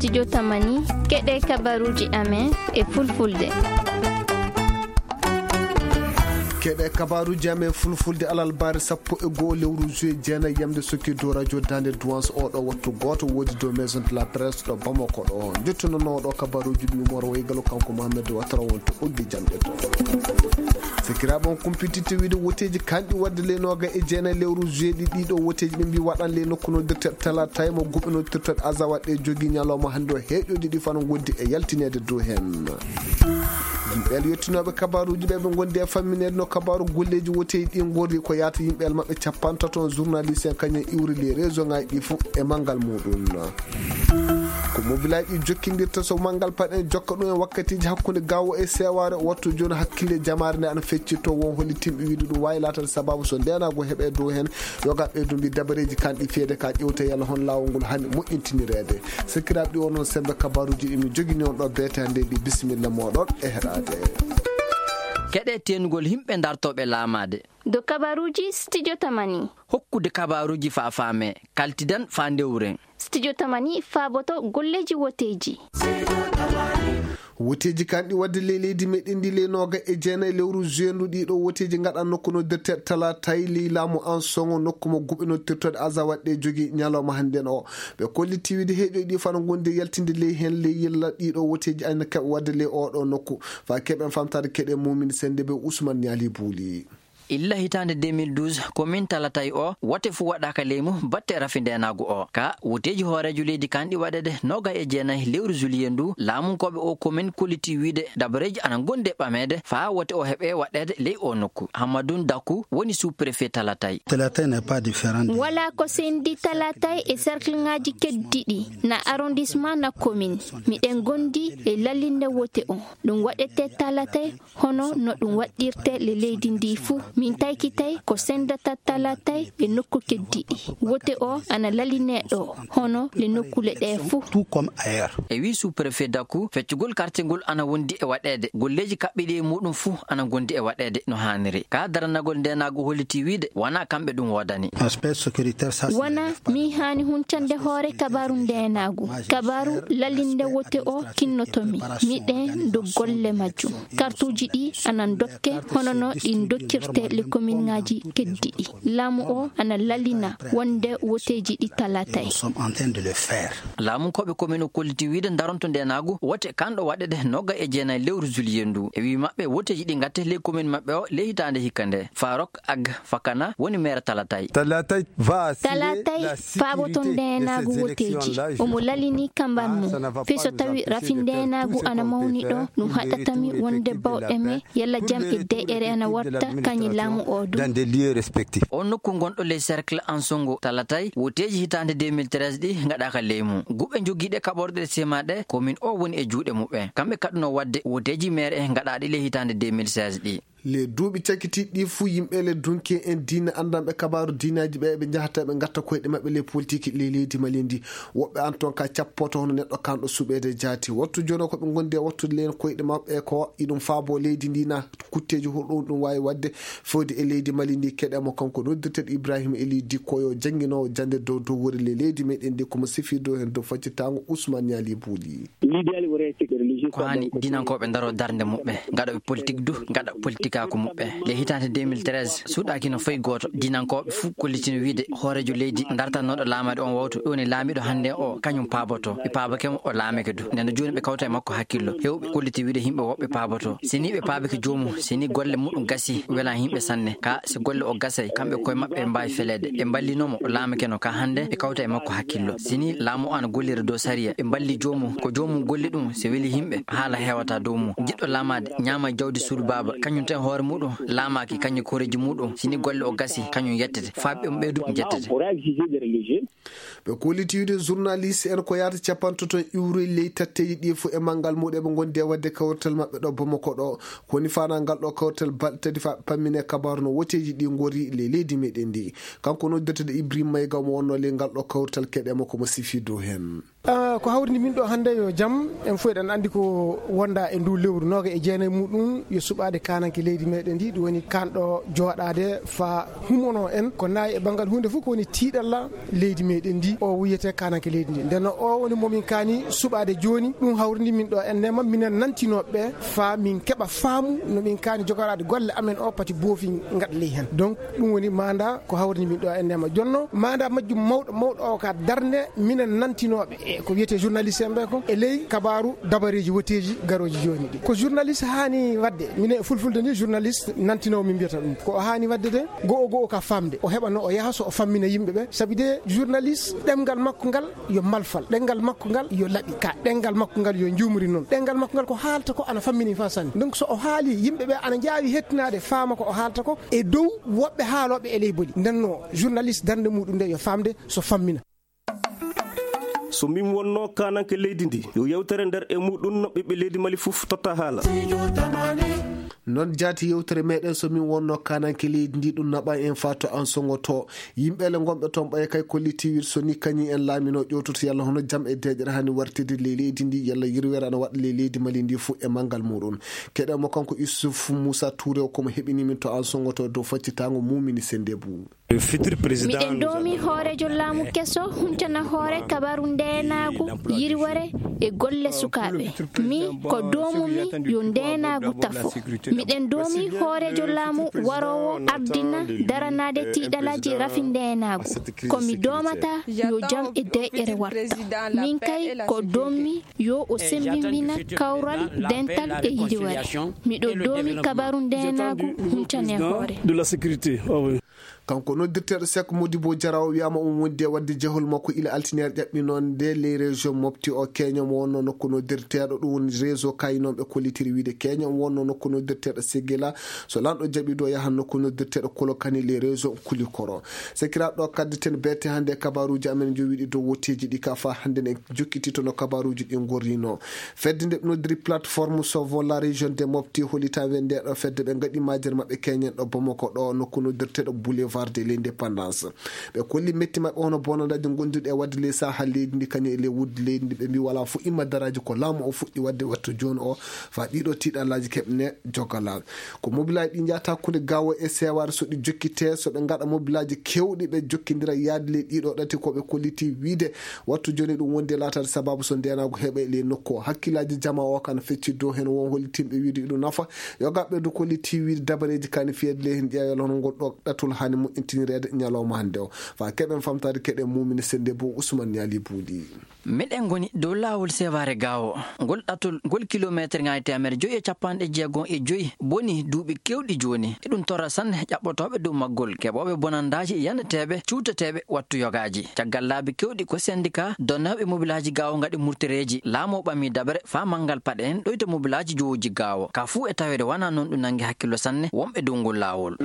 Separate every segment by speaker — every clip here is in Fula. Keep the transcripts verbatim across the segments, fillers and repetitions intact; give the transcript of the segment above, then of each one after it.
Speaker 1: studio tamani keɗe kabaruji amen e fulfulde.
Speaker 2: keɗe kabaruji amen fulfulde alal bari sappo e goho lewru juillet jeenayi yamde sokki dow radio dande douance oɗo wattu goto wodi dow maison de la presse ɗo Bamako ɗo jettunonoɗo kabaruji ɗum moro waygalo kanko Mohamed Watara wonto uddi jamɗe to sikiraɓe on kumpitite wiide woteji kanƴi wadde le noga e jeenayi lewru juillet ɗi ɗiɗo woteji ɓe mbi waɗan le nokku nodirte talata mo guɓɓinodirtoɗe azawaɗ ɗe jogui ñalawma hande o heeƴoji ɗi fano gondi e yaltinede dow hen yimɓeɓe yettinoɓe kabaruji ɓe ɓe gondi e famminede no kabaru golleji woteji ɗi gori ko yata yimɓeɓe mabɓe capantato journaliste en kañum iwri les région ngaji ɗi foof e manggal muɗum ko mobilaji ɗi jokkidirta so manggal paɗen jokka ɗum e wakkatiji hakkude gawo e seware wattu joni hakkille jamare nde ana feccito won holi timɓe wiide ɗum wawi latade sababu so ndenago heeɓe dow hen yoga ɓeydu mbi dabareji kanɗi feede ka ƴewte yalla hon lawol ngol hani moƴƴintinirede sikkiraɓe ɗi onon sembe kabaruji ɗi mi jogui on ɗo beete hande ɗi bisimilla moɗon e heɗade
Speaker 3: keɗe tengol himɓe dartoɓe laamade
Speaker 1: do kabaruji studio tamani
Speaker 3: hokkude kabaruji fa faame kaltidan fa ndewren
Speaker 1: studio tamani faaboto golleji woteji
Speaker 2: woteji kanɗi wadde le leydi meɗen ndi le noga e jeenayi lewru juillet ndu ɗiɗo woteji gaɗa nokku nodirte talatayi ley laamu en songo nokku mo guɓɓinotirtode azawaɗ ɗe jogui ñalawma hannden o ɓe kolliti wiide heeƴoy ɗi fano gondi yaltinde ley hen ley yilla ɗiɗo woteji ayna keɓe wadde le oɗo nokku fa keɓen famtade keɗe mumine sende ɓe Ousmane Niali Bouli
Speaker 3: illa hitande deux mille douze commune talatay o wote fu waɗaka leymu batte rafi ndenagu o ka woteji hoorejo leydi kanɗi waɗede noga e jeenayi lewru juillet ndu laamunkoɓe o commune koliti wiide dabareji ana gonde ɓamede fa wote o heeɓe waɗede ley o nokku Hamadoun Dakou woni sous préfet talatay
Speaker 4: talatay n'est pas différent
Speaker 1: wala ko sendi talatay e cercle ngaji keddiɗi na arrondissement na commune miɗen gondi e lallinde wote o ɗum waɗete talatay hono no ɗum waɗirte le leydi ndi fuu min taykitay ko sendata talatay e nokku keddiɗi wote o ana lalineɗo hono le nokkule ɗe fuu
Speaker 4: tout comme ailleurs
Speaker 3: e wi sous préfet Dakou feccugol quartier ngol ana wondi e waɗede golleji kaɓɓiɗi e muɗum fuu ana gondi e waɗede no haniri ka daranagol ndenago holliti wiide wona kamɓe ɗum wodani
Speaker 4: aspect sécuritaire ça
Speaker 1: wona mi hani huncande hoore kabaru ndenago kabaru lalinde wote o kinnotomi miɗen do golle majjum kartuji ɗi anan dokke hono no ɗin dokkirte le commune ngaji keddiɗi laamu o ana lalina wonde woteji ɗi talatay
Speaker 3: laamu koɓe commune o kolliti wiide daronto ndenago wote kanɗo waɗede nogga e jeenayi lewru juillet ndu e wi mabɓe woteji ɗi gatte le commune mabɓe o le hitande hikka nde Farok Ag Fakana woni maire talatay
Speaker 5: talatay
Speaker 1: talatay faaboto ndenago woteji omo lalini kamban mum fi so tawi rafi ndenago ana mawni ɗo ɗum haɗatami wonde bawɗe me yalla jam e de'ere ana watta kañi laamu o
Speaker 5: dans des lieux respectifs
Speaker 3: on nokku gonɗo les cercle en songo talatay woteji hitande deux mille treize ɗi gaɗaka leymu guɓe jogiiɗe kaɓorɗe sema ɗe commune o woni e juuɗe muɓɓe kamɓe kaɗuno wadde woteji maire e gaɗaɗi le hitande deux mille seize ɗi
Speaker 2: le duuɓi cakkitiɗi ɗi fuu yimɓe le dunke en diina andanɓe kabaru diinaji ɓe ɓe jahata ɓe gatta koyɗe maɓɓe le politique le leydi Mali ndi woɓɓe an toon ka cappoto hono neɗɗo kanɗo suɓede jaati wattu joni koɓe gondi e wattude len koyɗe maɓɓe ko iɗum faabo leydi ndina kutteji hoɗum ɗum wawi wadde fewde e leydi Mali ndi keɗemo kanko noddirteɗo Ibrahima Eli Dikkoyo janguinowo jande dow dow wori le leydi meɗen ndi komo sifi dow hen dow faccitago Ousmane Niali Bouli
Speaker 3: ko hani dinankoɓe daro darde muɓɓe gaɗoɓe politique du gaɗa politique ko muɓɓe le hitande deux mille treize suuɗaki no fayi goto dinankoɓe fuu kollitino wiide hoorejo leydi dartannoɗo laamade on wawto ɗoni laamiɗo hande o kañum paaboto ɓe paabakemo o laamike du nde joni ɓe kawta e makko hakkillo hewɓe kolliti wiide yimɓe woɓɓe paaboto sini ɓe paabike jomum sini golle muɗum gasi welan yimɓe sanne ka si golle o gasay kamɓe koye mabɓe ɓe mbawi felede ɓe ballinomo o laamikeno ka hande ɓe kawta e makko hakkillo sini laamu o ana gollira dow sariya ɓe balli jomum ko jomum golli ɗum si weeli yimɓe haala hewata dow mum jiɗɗo laamade ñaama jawdi suudu baba kañum tan hoore muɗum laamaki kañum koreji muɗum sini golle o gasi kañum yettete faaɓe mo ɓeydu jettete
Speaker 2: ɓe kollitiwde journaliste en ko yata capanto ton iwroy ley tatteji ɗi fo e manggal muɗum eɓe gondi e wadde kawrital mabɓe ɗo Bamako ɗo koni fana ngal ɗo kawrital baltadi fa pammine kabaru no woteji ɗi gori le leydi meɗen ndi kanko noddirtede Ibrahima Mayga mo wonno le ngal ɗo kawrital keɗemo komo sifi dow hen
Speaker 5: ko hawrindi min ɗo hannde yo jam en fof eɗen anndi ko wonda e ndu lewru noga e jeenayi muɗum yo suɓade kananke leydi meɗen ndi ɗum woni kanɗo jooɗade fa humono en ko nayi e banggal hunde fof ko woni tiiɗalla leydi meɗen ndi o wiyete kananke leydi ndi nden o woni momin kaani suɓade joni ɗum hawrindi min ɗo ennema minen nantinoɓeɓe fa min keɓa faamu no min kaani jogorade golle amen o pati boofi gaɗa ley hen donc ɗum woni manda ko hawrindi min ɗo ennema jonno manda majjum mawɗo mawɗo o ka darde minen nantinoɓe e ko wiyete journaliste en ɓe ko e ley kabaru dabareji woteji garoji joni ɗi ko journaliste hani wadde minen fulfulde ni journaliste nantinowo min mbiyata ɗum ko o hani wadde de go o go o ka famde o heɓano o yaha so o fammina yimɓeɓe saabi de journaliste ɗemgal makko ngal yo malfal ɗemgal makko ngal yo laaɓi ka ɗemgal makko ngal yo jumri noon ɗemgal makko ngal ko haalta ko ana fammini fa sanne donc so o haali yimɓeɓe ana jaawi hettinade faama ko o haalta ko e dow woɓɓe haaloɓe e ley boli ndenno journaliste darde muɗum nde yo famde so fammina.
Speaker 6: so min wonno kananke leydi ndi yo yewtere nder e muɗum no ɓiɓɓe leydi Mali fof totta haala
Speaker 2: non jaati yewtere meɗen so min wonno kananke leydi ndi ɗum naɓa en fato an songoto yimɓele gonɓe toon ɓaye kay kollitiwir so ni kañi en laamino ƴewtoto yalla hono jam e deƴere hani wartide le leydi ndi yalla yirwere ana waɗa le leydi Mali ndi fo e manggal muɗum keɗemo kanko Issouf Moussa Touré o komo heɓini min to an songoto dow faccitago mumini sende bou
Speaker 1: miɗen domi hoorejo laamu kesso huntana hoore kabaru ndenagu yirware e golle sukaɓe mi ko domumi yo ndenagu tafo miɗen domi hoorejo laamu warowo ardina daranade tiiɗalaji rafi ndenagu komi domata yo jam e deƴƴere warta min kay ko dommi yo o sembimina kawral dental e yirware miɗo domi kabaru ndenagu huntane hoore
Speaker 6: de la sécurité oh
Speaker 2: kanko noddirteɗo Seck Modibo Diaraw wiyama on wondi e wadde jahol makko ila altinere ƴaɓɓi noon de les région mofti o Kenya mo wonno nokku noddirteɗo ɗum woni réseau kayinoɓe kollitiri wiide Kenya mo wonno nokku noddirteɗo Séguila so lanɗo jaaɓi ɗo yahan nokku noddirteɗo Kolokani les région Kulikoro sekiraɓe ɗo kaddeten bette hannde e kabaruji amen jowiɗi dow wotteji ɗi ka fa hannde ne jokkitito no kabaruji ɗi gorrino fedde nde ɓe noddiri plateforme sauvo la région de mofti holitaɓe nde ɗo fedde ɓe gaɗi majere mabɓe Kenya ɗo Bamako ɗo nokku noddirteɗo boulevard de l'indépendance ɓe kolli metti mabɓe hono bonandaji gonduɗe e wadde ley saha leydi ndi kañum e ley wudde leydi ndi ɓe mbi wala fo imma daraji ko laamu o fuɗɗi wadde wattu joni o fa ɗiɗo tiɗallaji keɓne jogala ko mobilaji ɗi jata hakkude gawo e seware so ɗi jokkite so ɓe gaɗa mobilaji kewɗi ɓe jokkidira yaade ley ɗiɗo ɗati koɓe kolliti wiide wattu joni ɗum wondi latade sababu so ndenago heeɓa ley nokku o hakkillaji jama o kana fecci dow hen won hollitimɓe wiide ɗum nafa yo gaɓɓe do kolliti wiide dabareji kani fiyede ley hen ƴeewel hono ngol ɗo ɗatul hani moƴƴintinirede ñalawma hande o fa keɓen famtade keɗen mumini sende bo Ousmane Yali Buuɗi
Speaker 3: miɗen goni dow lawol seware gawo ngol ɗatol ngol kilométre ngaji temere joyi e capanɗe jeegom e joyi boni duuɓi kewɗi joni e ɗum torra sanne ƴaɓɓotoɓe dow maggol keɓoɓe bonandaji yandeteɓe cuutateɓe wattu yogaji caggal laabi kewɗi ko syndicat donnaɓe mobilaji gawo gaɗi murtereji laamo ɓami daɓere fa manggal paɗe en ɗoyta mobilaji jowoji gawo ka fuu e tawede wona noon ɗum nangi hakkillo sanne wonɓe dow ngol lawol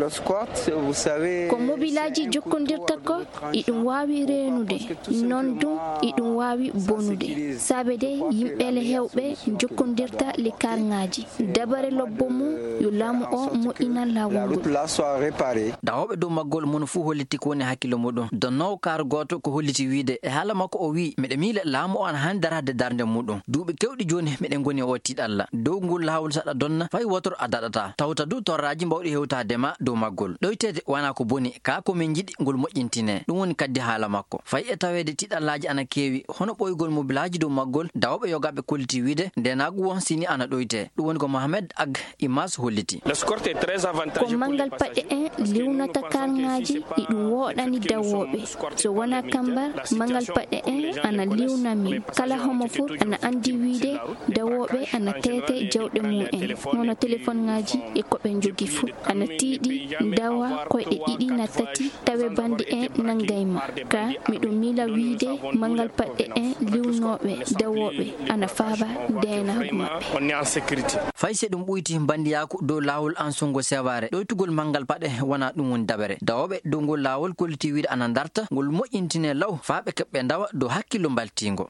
Speaker 1: ko mobilaji jokkodirta ko iɗum wawi renude non dum iɗum wawi bonude sabe de yimɓele hewɓe jokkodirta le karŋaji dabare lobbo mum yo laamu o moƴƴina lawol ngol
Speaker 3: dawoɓe dow maggol mun fuu holliti ko woni hakkillo muɗum donnowo kar goto ko holliti wiide e haala makko o wi miɗe miile laamu o ana hani darade darde muɗum duuɓi kewɗi joni miɗen goni o tiɗalla dow ngol lawol saɗa donna fay wotor a daɗata tawta du torraji mbawɗi hewtadema dow maggol ɗoytede wana ko boni ka komin jiɗi ngol moƴƴintine ɗum woni kaddi haala makko fay e tawede tiɗallaji ana keewi hono ɓoygol mobilaji dow maggol dawoɓe yogaɓe kolliti wiide ndenagu won sini ana ɗoyte ɗum woni ko Mohamed Ag Imas holliti
Speaker 1: ko mangal paɗe en liwnata karŋaji iɗum woɗani dawoɓe so wona kambar mangal paɗe en ana liwna min kala homo fof ana andi wiide dawoɓe ana tete jawɗe mumen hono téléphone ngaji e koɓe jogi fuu ana tiiɗi dawa koyɗe ɗiɗi na tati tawe bandi en nangayma ka miɗo mila wiide mangal paɗe en liwnoɓe dawoɓe ana faaba ndenagu maɓɓe
Speaker 3: fay se ɗum ɓuyti bandiyaku dow lawol ansungo seware ɗoytugol mangal paɗe wona ɗum woni dabere dawoɓe dow ngol lawol kolliti wiide ana darta ngol moƴƴintine law faaɓe keɓɓe dawa dow hakkillo baltingo.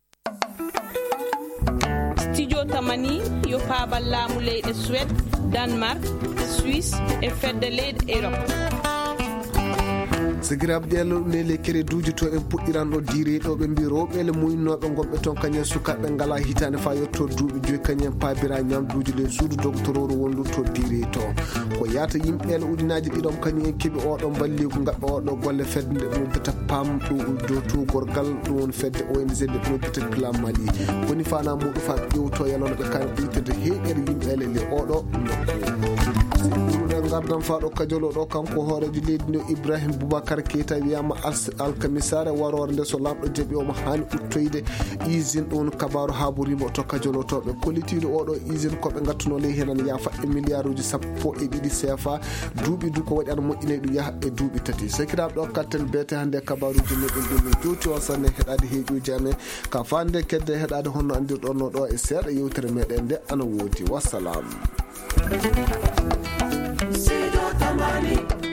Speaker 7: Studio Tamani yo paabal laamu leyɗe Suède, Danemark, Suisse e fedde leyɗe Europe.
Speaker 2: sigirab ɗelo ne le kere duuji to en puɗɗiran ɗo diire ɗo ɓe mbi rewɓele muynoɓe gonɓe toon kañen sukaɓe ngala hitande fa yetto duuɓi joyi kañen pabira ñamduji le suudu doctororo wondu to diire to ko yata yimɓele ujunaji ɗiɗon kañum en keeɓi oɗon balligu gaɓɓe oɗo golle fedde nde ɗum noddata pam ɗum dow tugorgal ɗum woni fedde O N G nde ɗum noddata plan Mali woni fana muɗum fa ƴewto yalono ɓe kan ɓitirde heeɗere yimɓele le oɗo nokku gardan faɗo kajolo ɗo kanko hoorejo leydi nde Ibrahim Boubacar Keita wiyama alkamisare warore nde so lamɗo deeɓi omo hani uttoyde usine ɗum kabaru haburimo to kajolo toɓe kollitiɗo oɗo usine koɓe gattuno ley henan yafa e milliard uji sappo e ɗiɗi C F A duuɓi du ko waɗi ana moƴƴine ɗum yaaha e duuɓi tati sakiraɓe ɗo katten beete hande kabaruji meɗen ɗum jewti o sanne heɗade heeƴuji amen ka fande kedde heɗade honno andirɗon ɗo e seeɗa yewtere meɗen nde ana woodi wassalam. Sido Tamani.